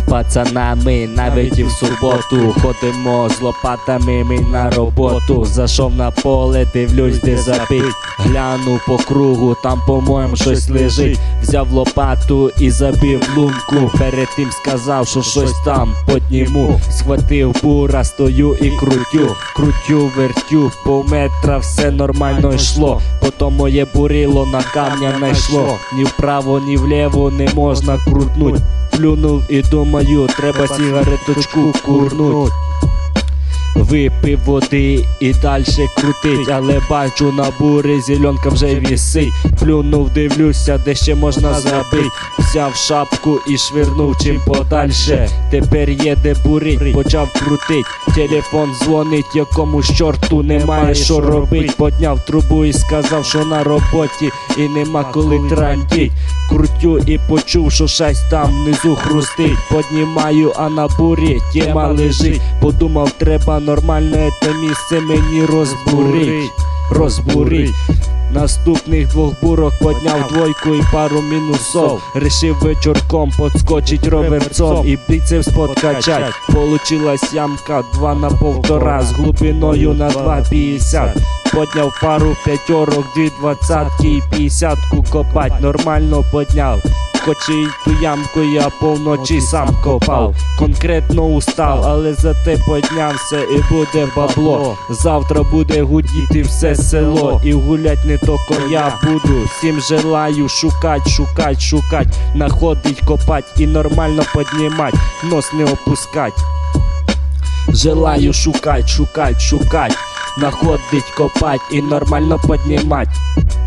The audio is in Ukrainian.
пацанами навіть і в суботу ходимо з лопатами ми на роботу. Зайшов на поле, дивлюсь, де забить. Гляну по кругу, там по-моєму щось лежить. Взяв лопату і забив лунку. Перед тим сказав, що щось там підніму. Схватив бура, стою і крутю, вертю, пів метра все нормально йшло. Потім моє бурило на камня не йшло. Ні вправо, ні вліво не можна крутнуть. Плюнув і думаю, треба сигареточку курнуть. Випив води і дальше крутить, але бачу на бурі зеленка вже вісить. Плюнув, дивлюся, де ще можна забить. Взяв шапку і швирнув чим подальше. Тепер їде бурить, почав крутить. Телефон дзвонить, якомусь чорту немає що робить. Подняв трубу і сказав, що на роботі і нема коли трандіть. Крутю і почув, що щось там внизу хрустить. Поднімаю, а на бурі тема лежить. Подумав, треба нормально це місце мені розбурить. Наступних двох бурок подняв двойку і пару мінусов. Решив вечорком подскочить роверцом і біцепс подкачать. Получилась ямка 2 на 1,5 з глибиною на 2,50. Подняв пару п'ятерок, 2 двадцятки і 50-ку копать. Нормально подняв. Хоч і ту ямку я повночі сам копав. Конкретно устав, але зате піднявся і буде бабло. Завтра буде гудіти все село і гулять не тільки я буду. Всім желаю шукать, находить, копать і нормально піднімать, нос не опускать. Желаю шукать, находить, копать і нормально піднімать.